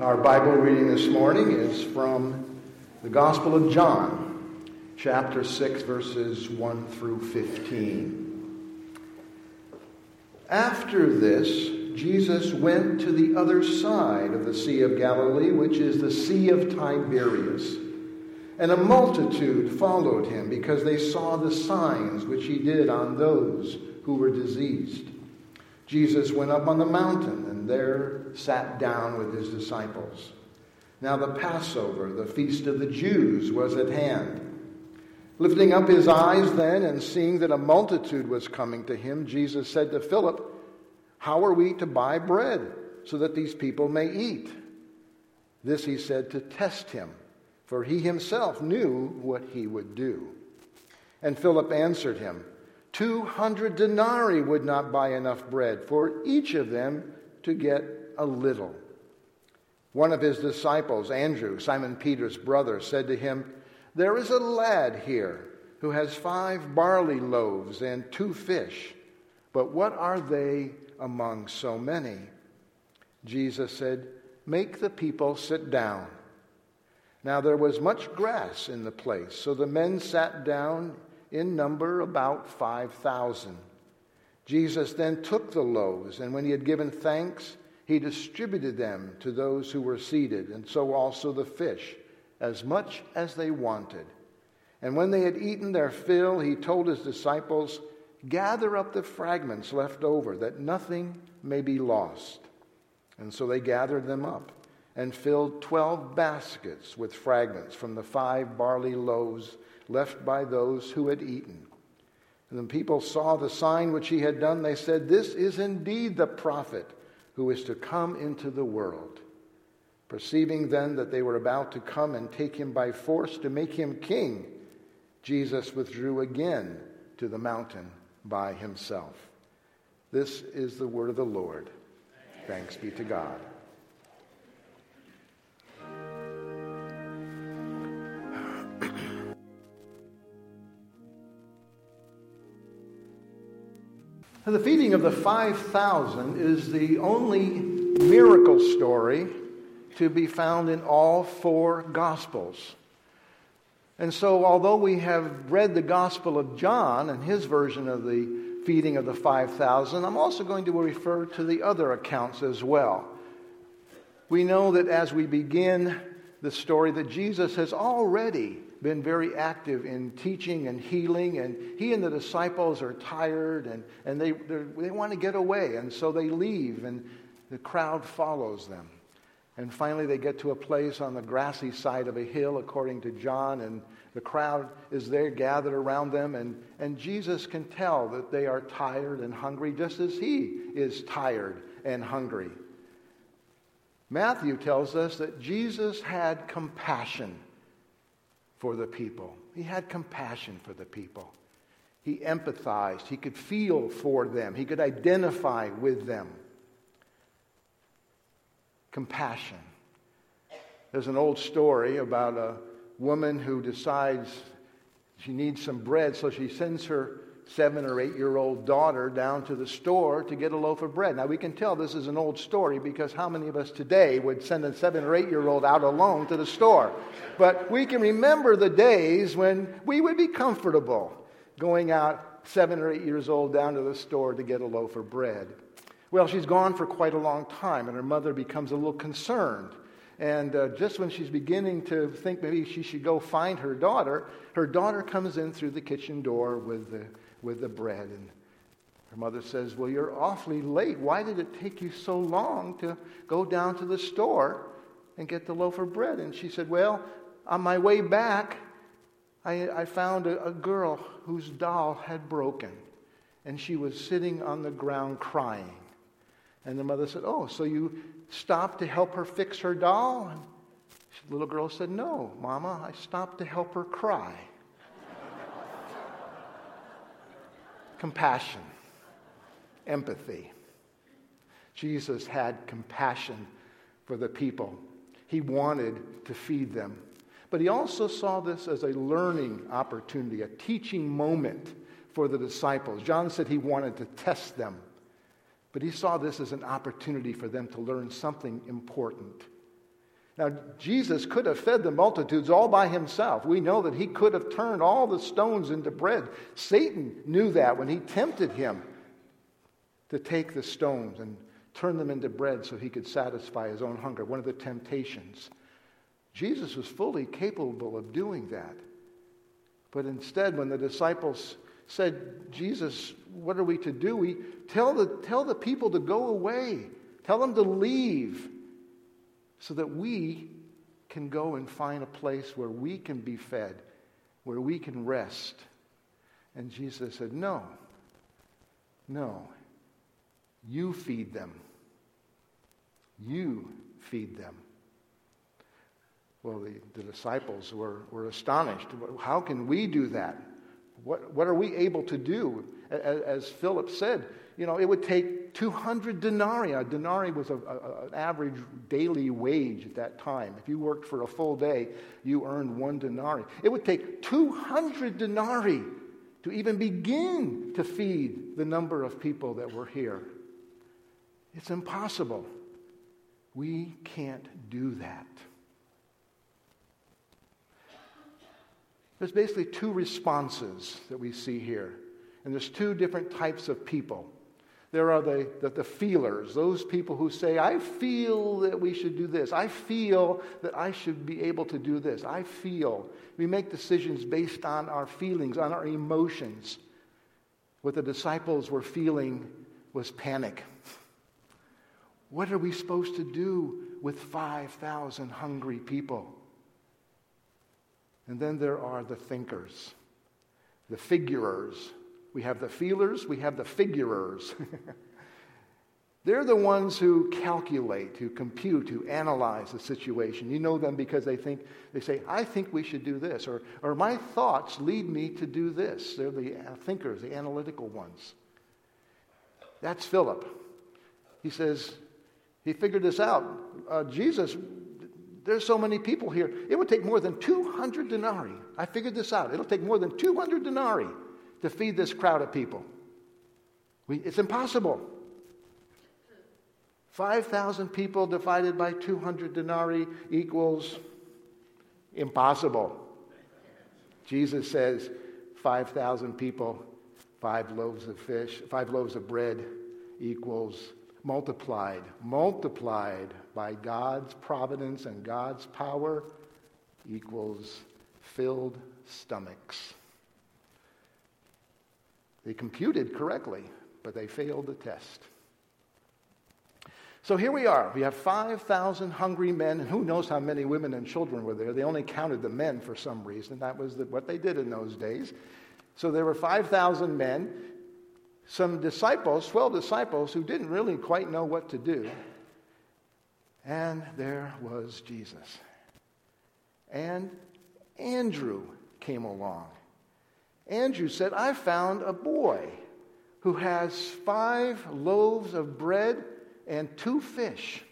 Our Bible reading this morning is from the Gospel of John, chapter 6, verses 1 through 15. After this, Jesus went to the other side of the Sea of Galilee, which is the Sea of Tiberias. And a multitude followed him because they saw the signs which he did on those who were diseased. Jesus went up on the mountain and there sat down with his disciples. Now the Passover, the feast of the Jews, was at hand. Lifting up his eyes then and seeing that a multitude was coming to him, Jesus said to Philip, "How are we to buy bread so that these people may eat?" This he said to test him, for he himself knew what he would do. And Philip answered him, 200 denarii would not buy enough bread for each of them to get a little. One of his disciples, Andrew, Simon Peter's brother, said to him, "There is a lad here who has 5 barley loaves and 2 fish, but what are they among so many?" Jesus said, "Make the people sit down." Now there was much grass in the place, so the men sat down in number about 5,000. Jesus then took the loaves, and when he had given thanks, he distributed them to those who were seated, and so also the fish, as much as they wanted. And when they had eaten their fill, he told his disciples, "Gather up the fragments left over, that nothing may be lost." And so they gathered them up and filled 12 baskets with fragments from the 5 barley loaves left by those who had eaten. And when people saw the sign which he had done, they said, "This is indeed the prophet who is to come into the world." Perceiving then that they were about to come and take him by force to make him king, Jesus withdrew again to the mountain by himself. This is the word of the Lord. Thanks be to God. The feeding of the 5,000 is the only miracle story to be found in all 4 Gospels. And so although we have read the Gospel of John and his version of the feeding of the 5,000, I'm also going to refer to the other accounts as well. We know that as we begin the story that Jesus has already been very active in teaching and healing, and he and the disciples are tired and they want to get away, and so they leave and the crowd follows them. And finally they get to a place on the grassy side of a hill, according to John, and the crowd is there gathered around them, and Jesus can tell that they are tired and hungry just as he is tired and hungry. Matthew tells us that Jesus had compassion for the people. He had compassion for the people. He empathized. He could feel for them. He could identify with them. Compassion. There's an old story about a woman who decides she needs some bread, so she sends her 7 or 8-year-old daughter down to the store to get a loaf of bread. Now we can tell this is an old story because how many of us today would send a 7 or 8-year-old out alone to the store? But we can remember the days when we would be comfortable going out 7 or 8 years old down to the store to get a loaf of bread. Well, she's gone for quite a long time, and her mother becomes a little concerned. And just when she's beginning to think maybe she should go find her daughter comes in through the kitchen door with the bread. And her mother says, "Well, you're awfully late. Why did it take you so long to go down to the store and get the loaf of bread?" And she said, "Well, on my way back, I found a girl whose doll had broken. And she was sitting on the ground crying." And the mother said, "Oh, so you stopped to help her fix her doll?" And the little girl said, "No, Mama, I stopped to help her cry." Compassion, empathy. Jesus had compassion for the people. He wanted to feed them. But he also saw this as a learning opportunity, a teaching moment for the disciples. John said he wanted to test them. But he saw this as an opportunity for them to learn something important. Now, Jesus could have fed the multitudes all by himself. We know that he could have turned all the stones into bread. Satan knew that when he tempted him to take the stones and turn them into bread so he could satisfy his own hunger. One of the temptations. Jesus was fully capable of doing that. But instead, when the disciples said, Jesus, what are we to do? We tell the people to go away. Tell them to leave so that we can go and find a place where we can be fed, where we can rest. And Jesus said, no, you feed them. You feed them. Well, the disciples were astonished. How can we do that? What are we able to do? As Philip said, it would take 200 denarii. A denarii was an average daily wage at that time. If you worked for a full day, you earned 1 denarii. It would take 200 denarii to even begin to feed the number of people that were here. It's impossible. We can't do that. There's basically 2 responses that we see here. And there's 2 different types of people. There are the feelers, those people who say, I feel that we should do this. I feel that I should be able to do this. I feel. We make decisions based on our feelings, on our emotions. What the disciples were feeling was panic. What are we supposed to do with 5,000 hungry people? And then there are the thinkers, the figurers. We have the feelers, we have the figurers. They're the ones who calculate, who compute, who analyze the situation. You know them because they say, I think we should do this, or my thoughts lead me to do this. They're the thinkers, the analytical ones. That's Philip. He says, he figured this out. Jesus, there's so many people here. It would take more than 200 denarii. I figured this out. It'll take more than 200 denarii to feed this crowd of people. It's impossible. 5,000 people divided by 200 denarii equals impossible. Jesus says 5,000 people, 5 loaves of bread equals multiplied by God's providence and God's power equals filled stomachs. They computed correctly, but they failed the test. So here we are. We have 5,000 hungry men, and who knows how many women and children were there. They only counted the men for some reason. That was what they did in those days. So there were 5,000 men, some disciples, 12 disciples, who didn't really quite know what to do. And there was Jesus. And Andrew came along. Andrew said, I found a boy who has 5 loaves of bread and 2 fish.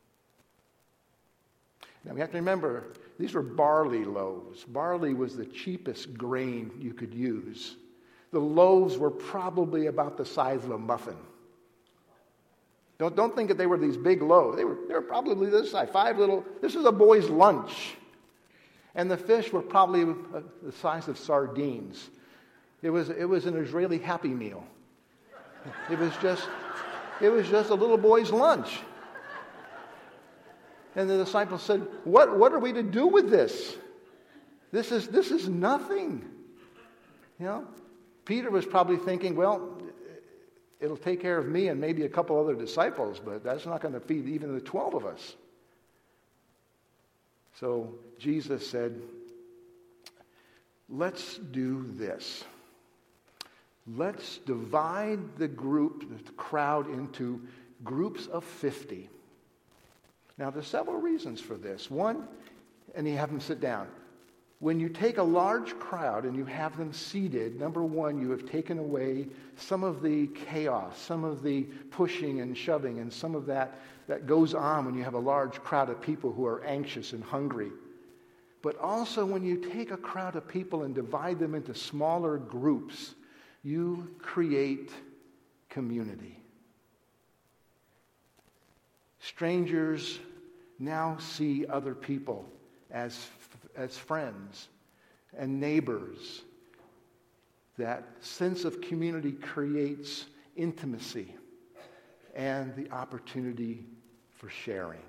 Now we have to remember, these were barley loaves. Barley was the cheapest grain you could use. The loaves were probably about the size of a muffin. Don't think that they were these big loaves. They were probably this size, 5 little. This is a boy's lunch. And the fish were probably the size of sardines. It was an Israeli Happy Meal. It was just a little boy's lunch. And the disciples said, What are we to do with this? This is nothing. Peter was probably thinking, well, it'll take care of me and maybe a couple other disciples, but that's not going to feed even the 12 of us. So Jesus said, let's do this. Let's divide the crowd into groups of 50. Now, there's several reasons for this. One, and you have them sit down. When you take a large crowd and you have them seated, number one, you have taken away some of the chaos, some of the pushing and shoving, and some of that goes on when you have a large crowd of people who are anxious and hungry. But also when you take a crowd of people and divide them into smaller groups, you create community. Strangers now see other people as friends and neighbors. That sense of community creates intimacy and the opportunity for sharing.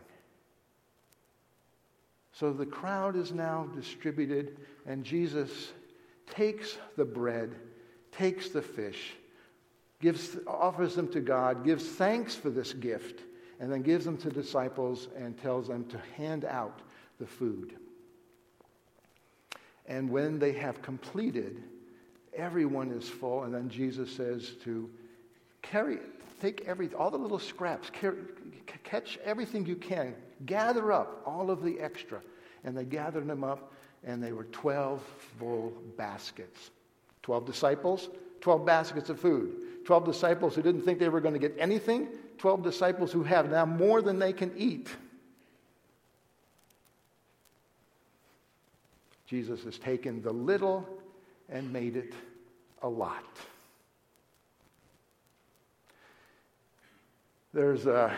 So the crowd is now distributed, and Jesus takes the bread, takes the fish, offers them to God, gives thanks for this gift, and then gives them to disciples and tells them to hand out the food. And when they have completed, everyone is full, and then Jesus says to take all the little scraps, catch everything you can, gather up all of the extra. And they gathered them up, and they were 12 full baskets. 12 disciples, 12 baskets of food. 12 disciples who didn't think they were going to get anything. 12 disciples who have now more than they can eat. Jesus has taken the little and made it a lot. There's a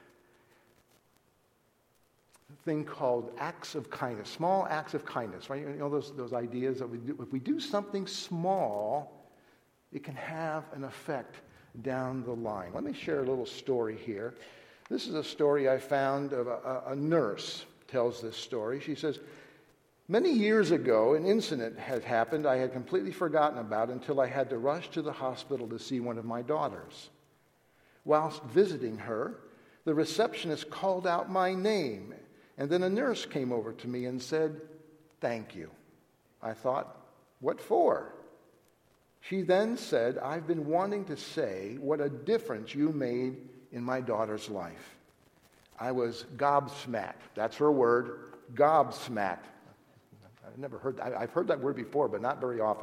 thing called acts of kindness, small acts of kindness, right? You know those ideas that we do. If we do something small, it can have an effect down the line. Let me share a little story here. This is a story I found of a nurse tells this story. She says, many years ago, an incident had happened I had completely forgotten about until I had to rush to the hospital to see one of my daughters. Whilst visiting her, the receptionist called out my name, and then a nurse came over to me and said, "Thank you." I thought, what for? She then said, "I've been wanting to say what a difference you made in my daughter's life." I was gobsmacked. That's her word, gobsmacked. I've heard that word before, but not very often.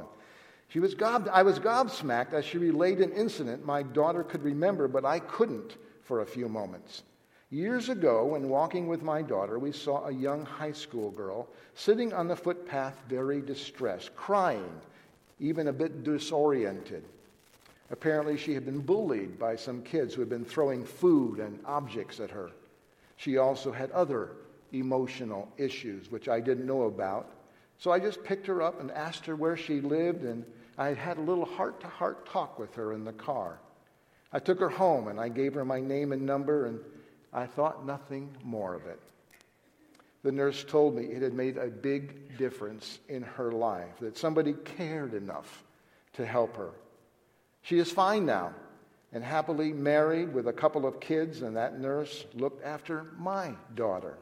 I was gobsmacked as she relayed an incident my daughter could remember, but I couldn't for a few moments. Years ago, when walking with my daughter, we saw a young high school girl sitting on the footpath very distressed, crying, even a bit disoriented. Apparently, she had been bullied by some kids who had been throwing food and objects at her. She also had other emotional issues, which I didn't know about. So I just picked her up and asked her where she lived, and I had a little heart-to-heart talk with her in the car. I took her home, and I gave her my name and number, and I thought nothing more of it. The nurse told me it had made a big difference in her life, that somebody cared enough to help her. She is fine now and happily married with a couple of kids, and that nurse looked after my daughter.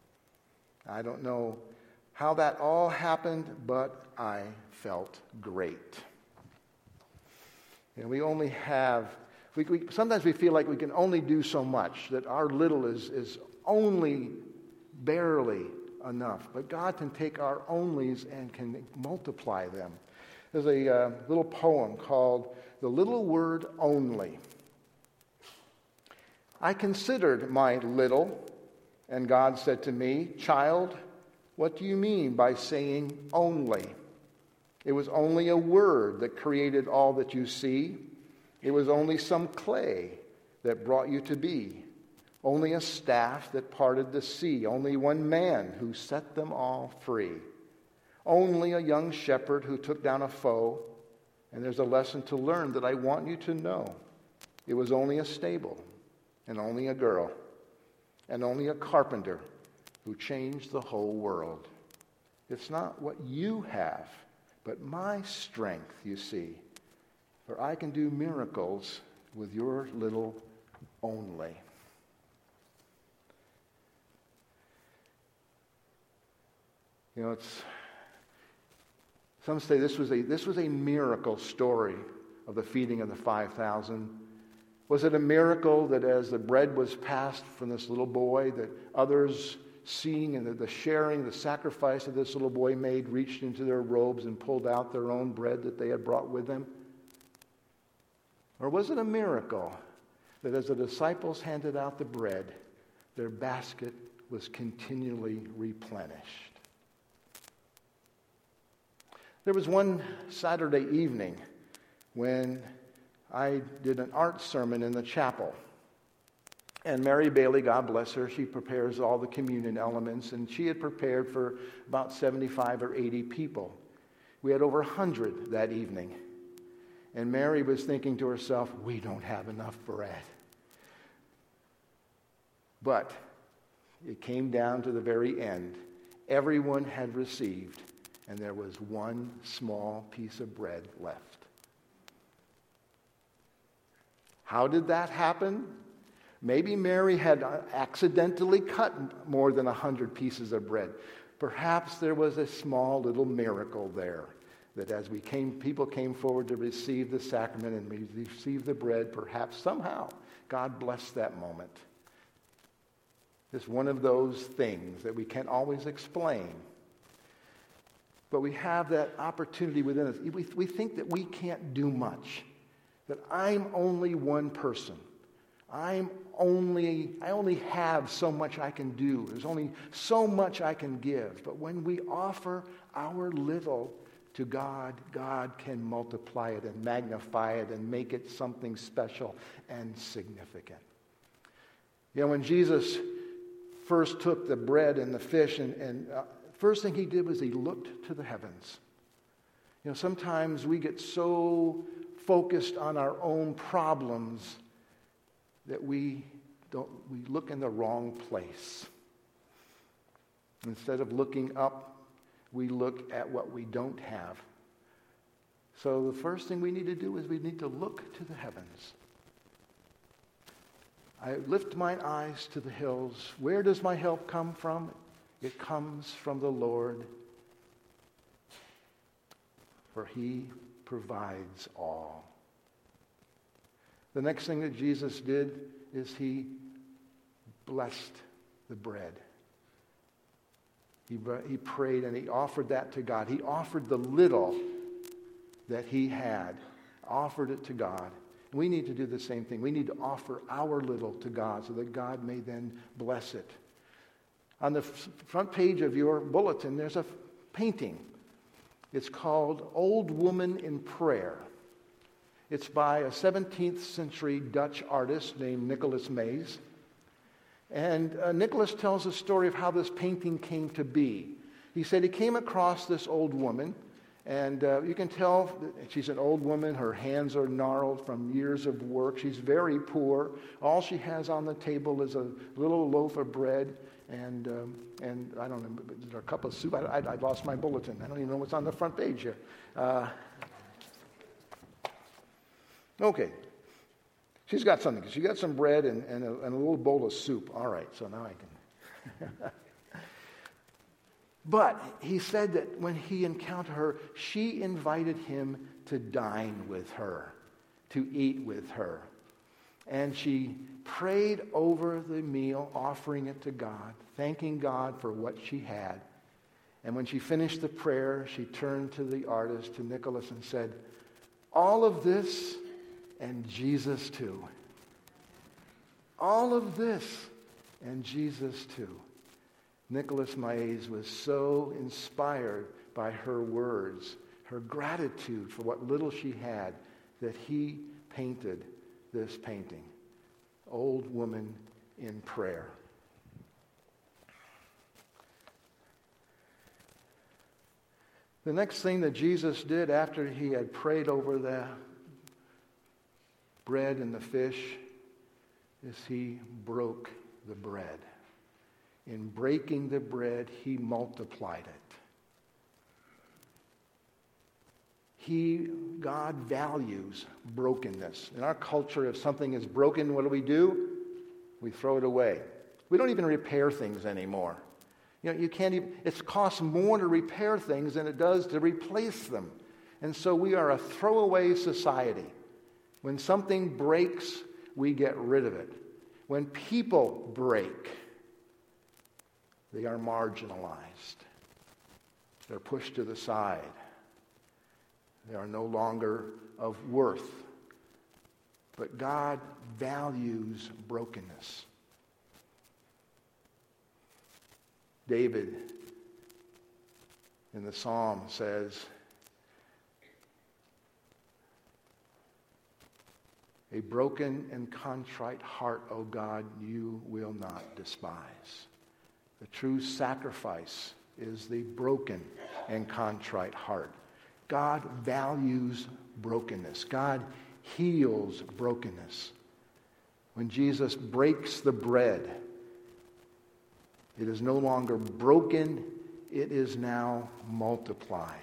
I don't know how that all happened, but I felt great. And we only have, sometimes we feel like we can only do so much, that our little is only barely enough. But God can take our onlys and can multiply them. There's a little poem called "The Little Word Only." I considered my little, and God said to me, "Child, what do you mean by saying only? It was only a word that created all that you see. It was only some clay that brought you to be. Only a staff that parted the sea. Only one man who set them all free. Only a young shepherd who took down a foe. And there's a lesson to learn that I want you to know. It was only a stable, and only a girl, and only a carpenter who changed the whole world. It's not what you have, but my strength, you see. For I can do miracles with your little only." You know, some say this was a miracle story of the feeding of the 5,000. Was it a miracle that as the bread was passed from this little boy, that others, seeing and the sharing, the sacrifice that this little boy made, reached into their robes and pulled out their own bread that they had brought with them? Or was it a miracle that as the disciples handed out the bread, their basket was continually replenished? There was one Saturday evening when I did an art sermon in the chapel. And Mary Bailey, God bless her, she prepares all the communion elements, and she had prepared for about 75 or 80 people. We had over 100 that evening. And Mary was thinking to herself, we don't have enough bread. But it came down to the very end. Everyone had received, and there was one small piece of bread left. How did that happen? Maybe Mary had accidentally cut more than 100 pieces of bread. Perhaps there was a small little miracle there, that as people came forward to receive the sacrament and receive the bread, perhaps somehow God blessed that moment. It's one of those things that we can't always explain. But we have that opportunity within us. We think that we can't do much, that I'm only one person. I only have so much I can do. There's only so much I can give. But when we offer our little to God, God can multiply it and magnify it and make it something special and significant. When Jesus first took the bread and the fish, and first thing he did was he looked to the heavens. Sometimes we get so focused on our own problems that we look in the wrong place. Instead of looking up, we look at what we don't have. So the first thing we need to do is we need to look to the heavens. I lift mine eyes to the hills. Where does my help come from? It comes from the Lord, for he provides all. The next thing that Jesus did is he blessed the bread. He prayed and he offered that to God. He offered the little that he had, offered it to God. We need to do the same thing. We need to offer our little to God so that God may then bless it. On the front page of your bulletin, there's a painting. It's called Old Woman in Prayer. It's by a 17th century Dutch artist named Nicholas Maes. And Nicholas tells the story of how this painting came to be. He said he came across this old woman, and you can tell that she's an old woman. Her hands are gnarled from years of work. She's very poor. All she has on the table is a little loaf of bread and I don't know, is there a cup of soup? I lost my bulletin. I don't even know what's on the front page here. Okay. She's got something. She got some bread and a little bowl of soup. All right, so now I can. But he said that when he encountered her, she invited him to dine with her, to eat with her. And she prayed over the meal, offering it to God, thanking God for what she had. And when she finished the prayer, she turned to the artist, to Nicholas, and said, all of this and Jesus too. All of this and Jesus too. Nicholas Maes was so inspired by her words, her gratitude for what little she had, that he painted this painting, Old Woman in Prayer. The next thing that Jesus did after he had prayed over the bread and the fish is he broke the bread. In breaking the bread, he multiplied it. God values brokenness. In our culture, if something is broken, what do? We throw it away. We don't even repair things anymore. You can't even, it costs more to repair things than it does to replace them. And so we are a throwaway society. When something breaks, we get rid of it. When people break, they are marginalized. They're pushed to the side. They are no longer of worth. But God values brokenness. David in the Psalm says, A broken and contrite heart, O God, you will not despise. The true sacrifice is the broken and contrite heart. God values brokenness. God heals brokenness. When Jesus breaks the bread, it is no longer broken, it is now multiplied.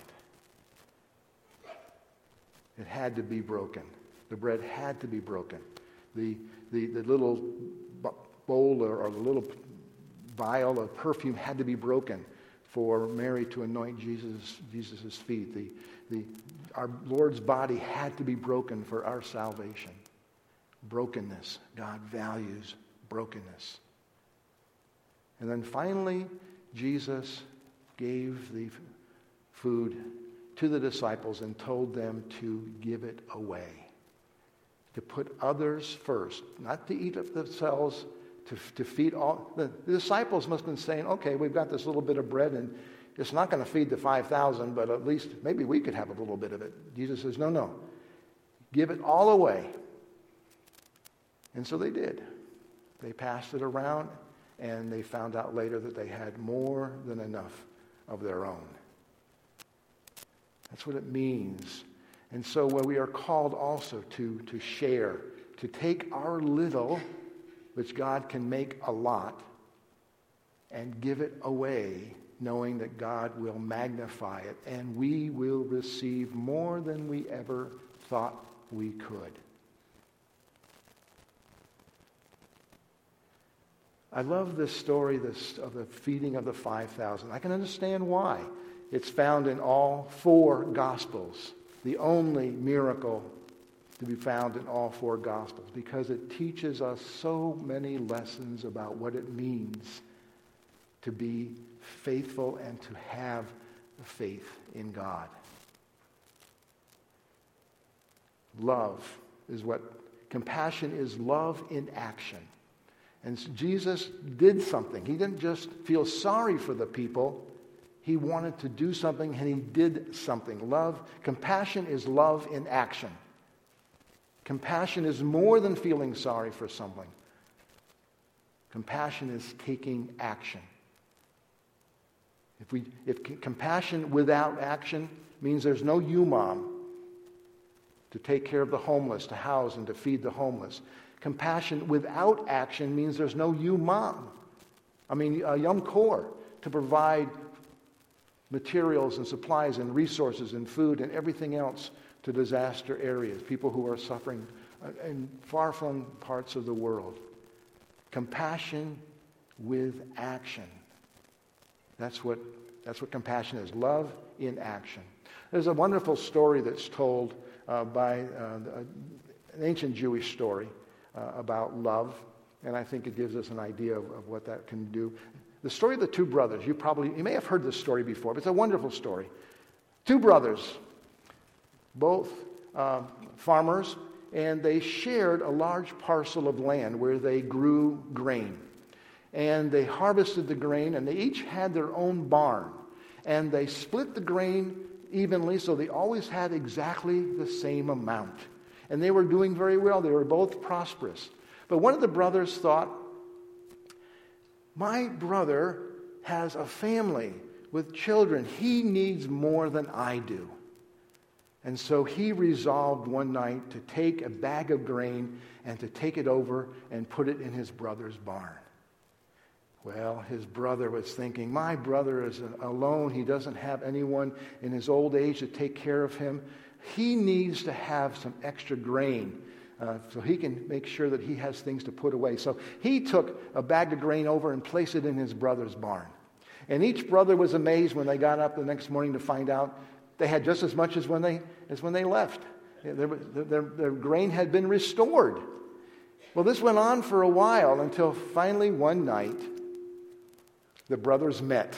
It had to be broken. The bread had to be broken. The little bowl or the little vial of perfume had to be broken for Mary to anoint Jesus' feet. Our Lord's body had to be broken for our salvation. Brokenness. God values brokenness. And then finally, Jesus gave the food to the disciples and told them to give it away. To put others first, not to eat up themselves, to feed all. The disciples must have been saying, okay, we've got this little bit of bread and it's not going to feed the 5,000, but at least maybe we could have a little bit of it. Jesus says, no. Give it all away. And so they did. They passed it around, and they found out later that they had more than enough of their own. That's what it means. And so when we are called also to share, to take our little, which God can make a lot, and give it away, knowing that God will magnify it, and we will receive more than we ever thought we could. I love this story of the feeding of the 5,000. I can understand why. It's found in all 4 Gospels, the only miracle to be found in all 4 Gospels, because it teaches us so many lessons about what it means to be faithful and to have faith in God. Compassion is love in action. And Jesus did something. He didn't just feel sorry for the people. He wanted to do something, and he did something. Compassion is love in action. Compassion is more than feeling sorry for someone. Compassion is taking action. If compassion without action means there's no UMOM to take care of the homeless, to house and to feed the homeless. Compassion without action means there's no Yom Kippur to provide materials and supplies and resources and food and everything else to disaster areas, people who are suffering in far-flung parts of the world. Compassion with action. That's what compassion is. Love in action. There's a wonderful story that's told by an ancient Jewish story about love, and I think it gives us an idea of what that can do. The story of the 2 brothers, you may have heard this story before, but it's a wonderful story. 2 brothers, both farmers, and they shared a large parcel of land where they grew grain. And they harvested the grain, and they each had their own barn. And they split the grain evenly, so they always had exactly the same amount. And they were doing very well. They were both prosperous. But one of the brothers thought, my brother has a family with children. He needs more than I do. And so he resolved one night to take a bag of grain and to take it over and put it in his brother's barn. Well, his brother was thinking, my brother is alone. He doesn't have anyone in his old age to take care of him. He needs to have some extra grain so he can make sure that he has things to put away. So he took a bag of grain over and placed it in his brother's barn. And each brother was amazed when they got up the next morning to find out they had just as much as when they left. Their grain had been restored. Well, this went on for a while until finally one night the brothers met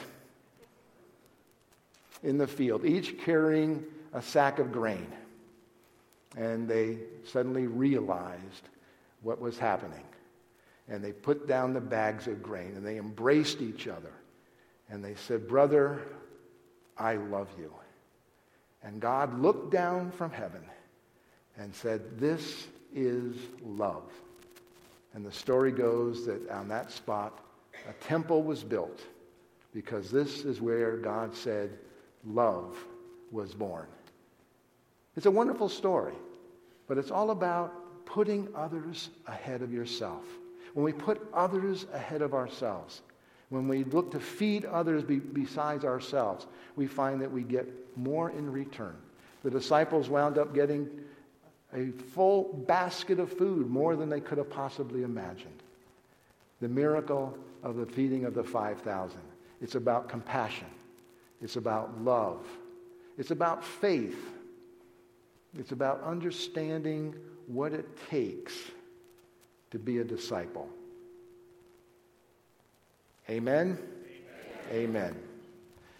in the field, each carrying a sack of grain. And they suddenly realized what was happening. And they put down the bags of grain and they embraced each other. And they said, brother, I love you. And God looked down from heaven and said, this is love. And the story goes that on that spot, a temple was built because this is where God said love was born. It's a wonderful story, but it's all about putting others ahead of yourself. When we put others ahead of ourselves, when we look to feed others besides ourselves, we find that we get more in return. The disciples wound up getting a full basket of food, more than they could have possibly imagined. The miracle of the feeding of the 5,000. It's about compassion. It's about love. It's about faith. It's about understanding what it takes to be a disciple. Amen? Amen. Amen.